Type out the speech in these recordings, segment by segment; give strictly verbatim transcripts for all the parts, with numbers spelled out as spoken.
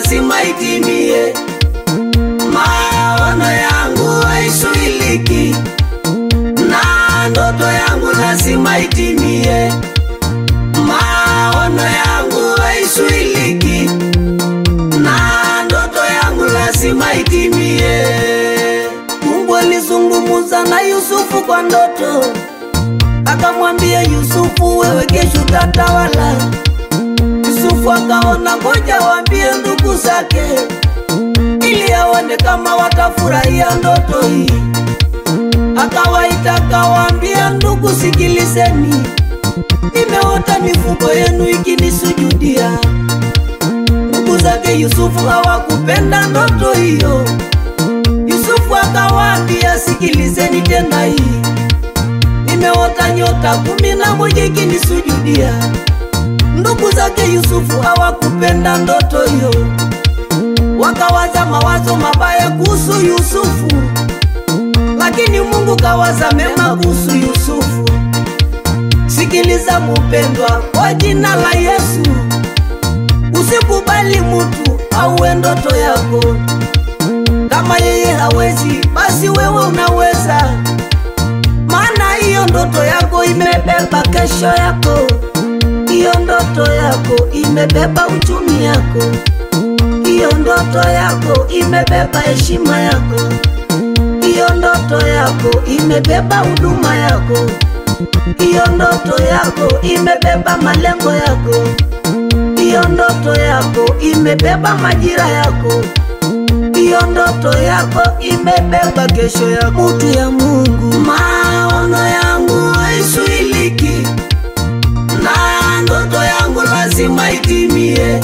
lazima itimie. Maono yangu haisuiliki, na ndoto yangu lazima itimie. Maono yangu haisuiliki, na ndoto yangu lazima itimie. Mungu alizungumza na Yusufu kwa ndoto, akamwambia Yusufu, wewe kesho utatawala. Yusufu akaona ngoja waambie ndugu zake, ili aone kama watafurahia ndoto hii. Akawaita akawaambia, ndugu sikilizeni, nimeota mifugo yenu ikinisujudia. Ndugu zake Yusufu hawakupenda ndoto hiyo. Yusufu akawaambia, sikilizeni tena hii, nimeota nyota kumi na moja ikinisujudia. Ndugu zake Yusufu hawakupenda ndoto hiyo, wakawaza mawazo mabaya kuhusu Yusufu. Lakini Mungu kawaza mema kuhusu Yusufu. Sikiliza mpendwa, kwa jina la Yesu, usikubali mtu auwe ndoto yako. Kama yeye hawezi, basi wewe unaweza. Maana hiyo ndoto yako imebeba kesho yako. Hiyo ndoto yako imebeba uchumi yako. Hiyo ndoto yako imebeba heshima yako. Hiyo ndoto yako imebeba huduma yako. Hiyo ndoto yako imebeba malengo yako. Hiyo ndoto yako imebeba majira yako. Hiyo ndoto yako imebeba kesho ya mtu ya Mungu. Maono yangu haisuiliki, na ndoto yangu lazima itimie.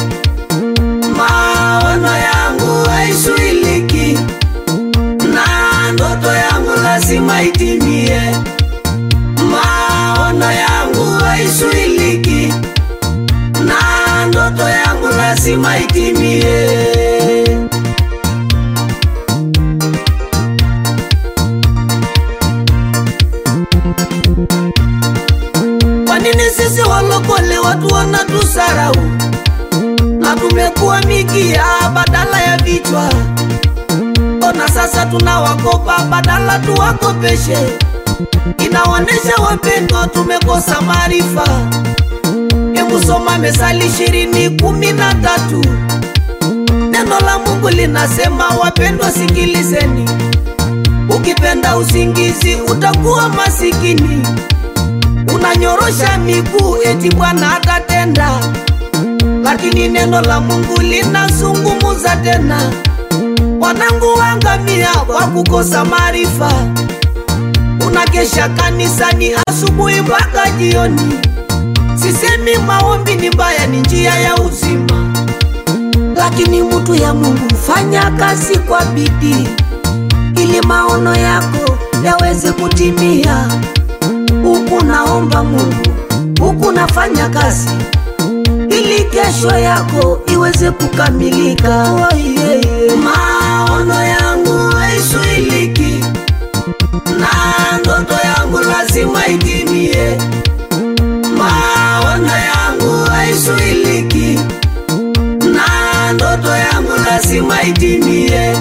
Maono yangu haisuiliki, na ndoto yangu lazima itimie. Maono yangu haisuiliki, na ndoto yangu lazima itimie. Kwa nini sisi walokole watu wanatusarau, na tumekuwa mikia badala ya vichwa? Ona sasa tunawakopa badala tuwakopeshe. Inaonesha wapendwa tumekosa maarifa. Hebu soma Methali ishirini kumi na tatu. Neno la Mungu linasema, wapendwa sikilizeni, ukipenda usingizi utakuwa masikini. Unanyorosha miguu eti Bwana atatenda, lakini neno la Mungu linazungumza tena, wanangu wangamia kwa kukosa maarifa. Unakesha kanisani asubuhi mpaka jioni. Sisemi maombi ni mbaya, ni njia ya uzima, lakini mtu ya Mungu fanya kazi kwa bidii, ili maono yako yaweze kutimia. Huku naomba Mungu, huku nafanya kazi, ili kesho yako iweze kukamilika. Oh, yeah, yeah. Maono yangu haisuiliki, na ndoto yangu lazima itimie. Maono yangu haisuiliki, na ndoto yangu lazima itimie.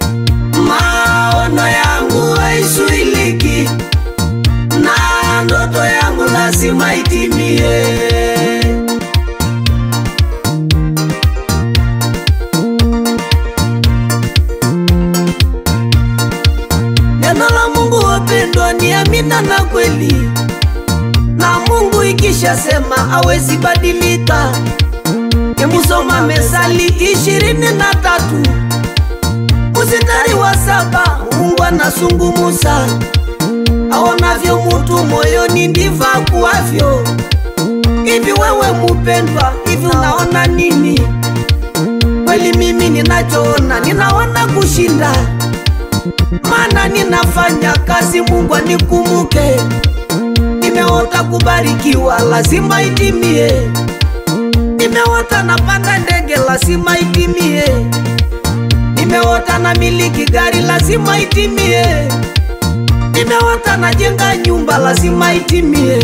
Maono yangu haisuiliki, na ndoto yangu lazima itimie. Neno la Mungu wapendwa ni amina na kweli, na Mungu ikisha sema hawezi badilika. Hebu soma Methali ishirini na tatu mstari wa saba. Mungu anazungumza, aonavyo mtu moyoni ndivyo akuavyo. Hivi wewe mpendwa, hivi unaona nini? Kweli mimi ninachoona, ninaona kushinda. Maana ninafanya kazi Mungu anikumbuke. Nimeota kubarikiwa, lazima itimie. Nimeota napanda ndege, lazima itimie. Nimeota na miliki gari, lazima itimie. Nimeota najenga nyumba, lazima itimie.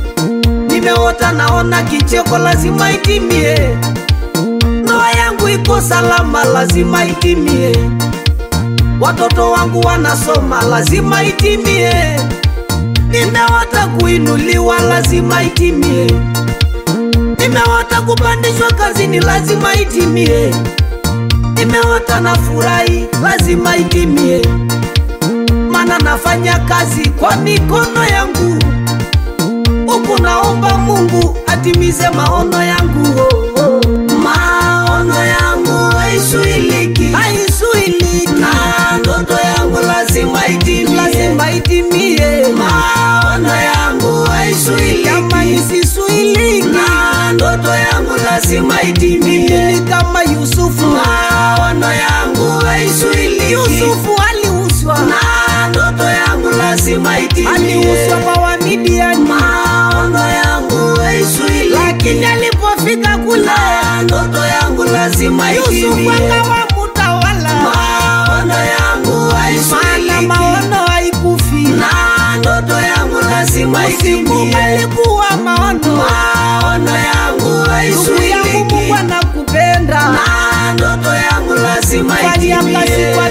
Nimeota naona kicheko, lazima itimie. Ndoa yangu iko niko salama, lazima itimie. Watoto wangu wanasoma, lazima itimie. Nimeota kuinuliwa, lazima itimie. Nimeota kupandishwa kazini, lazima itimie. Nimeota na furahi, lazima itimie. Mana nafanya kazi kwa mikono yangu, huku naomba Mungu atimize maono yangu. oh, oh. Maono yangu haisuiliki, haisuiliki. Na ndoto yangu lazima itimie, lazima itimie. Maono yangu haisuiliki, kama isisuiliki. Na ndoto yangu lazima itimie. Ni kama Yusufu, maono yangu haisuiliki. Yusufu aliuswa, na ndoto yangu lazima itimie. Aliuswa kwa Wamidiani, maono yangu haisuiliki. Lakini alipofika kule, ndoto yangu lazima itimie. Yusufu akawa mtawala, maono yangu haisuiliki. Maono haikufi, na ndoto yangu lazima itimie. Alikuwa maono, maono yangu haisuiliki. Mungu anakupenda, na ndoto yangu lazima itimie.